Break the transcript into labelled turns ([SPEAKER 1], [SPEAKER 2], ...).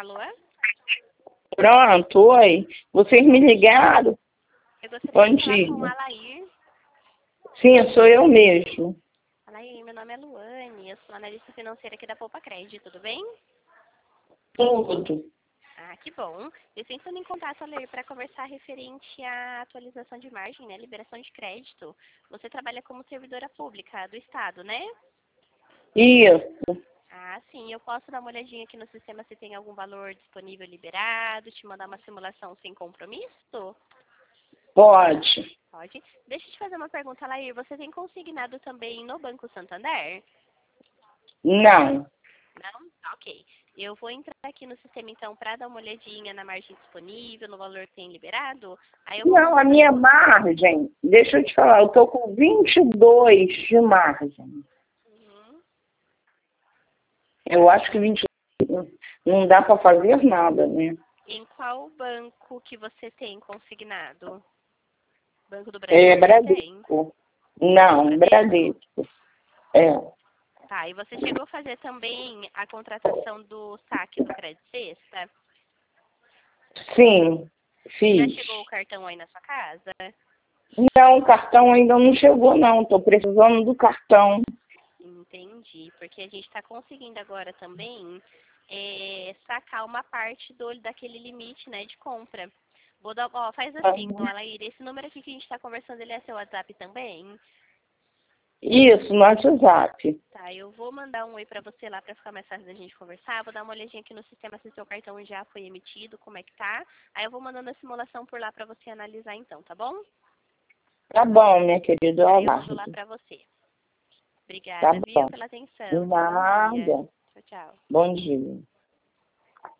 [SPEAKER 1] Alô?
[SPEAKER 2] Pronto, oi. Vocês me ligaram?
[SPEAKER 1] Eu gostaria
[SPEAKER 2] Bom
[SPEAKER 1] de falar com o
[SPEAKER 2] dia.
[SPEAKER 1] Alair.
[SPEAKER 2] Sim, sou eu mesmo.
[SPEAKER 1] Alair, meu nome é Luane, eu sou analista financeira aqui da Poupa Crédito, tudo bem?
[SPEAKER 2] Tudo.
[SPEAKER 1] Ah, que bom. Eu estou entrando em contato, Alair, para conversar referente à atualização de margem, né, liberação de crédito. Você trabalha como servidora pública do Estado, né?
[SPEAKER 2] Isso.
[SPEAKER 1] Ah, sim, eu posso dar uma olhadinha aqui no sistema se tem algum valor disponível liberado, te mandar uma simulação sem compromisso?
[SPEAKER 2] Pode.
[SPEAKER 1] Pode. Deixa eu te fazer uma pergunta, Lair. Você tem consignado também no Banco Santander?
[SPEAKER 2] Não.
[SPEAKER 1] Não? Tá, ok. Eu vou entrar aqui no sistema, então, para dar uma olhadinha na margem disponível, no valor que tem liberado. Aí eu vou
[SPEAKER 2] Não, a
[SPEAKER 1] mandando
[SPEAKER 2] minha margem, deixa eu te falar, eu tô com 22 de margem.
[SPEAKER 1] Uhum.
[SPEAKER 2] Eu acho que 20 não dá para fazer nada, né?
[SPEAKER 1] Em qual banco que você tem consignado? Banco do
[SPEAKER 2] É
[SPEAKER 1] Brasil, você tem?
[SPEAKER 2] Bradesco. Não,
[SPEAKER 1] Bradesco?
[SPEAKER 2] Bradesco. É.
[SPEAKER 1] Tá, e você chegou a fazer também a contratação do saque do Crédito Sexta?
[SPEAKER 2] Sim,
[SPEAKER 1] Já
[SPEAKER 2] fiz.
[SPEAKER 1] chegou o cartão aí na sua casa?
[SPEAKER 2] Não, o cartão ainda não chegou, não. Tô precisando do cartão.
[SPEAKER 1] Entendi, porque a gente está conseguindo agora também sacar uma parte daquele limite, né, de compra. Vou dar, ó, faz assim, então, Alair, esse número aqui que a gente está conversando, ele é seu WhatsApp também?
[SPEAKER 2] Isso, no WhatsApp.
[SPEAKER 1] Tá, eu vou mandar um oi para você lá para ficar mais fácil da gente conversar. Vou dar uma olhadinha aqui no sistema se seu cartão já foi emitido, como é que tá. Aí eu vou mandando a simulação por lá para você analisar então, tá bom?
[SPEAKER 2] Tá bom, minha querida, eu
[SPEAKER 1] Aí eu mando
[SPEAKER 2] aguardo.
[SPEAKER 1] lá para você.
[SPEAKER 2] Tá
[SPEAKER 1] Obrigada, viu,
[SPEAKER 2] bom.
[SPEAKER 1] pela atenção. Bom dia.
[SPEAKER 2] Nada.
[SPEAKER 1] Tchau, tchau.
[SPEAKER 2] Bom dia.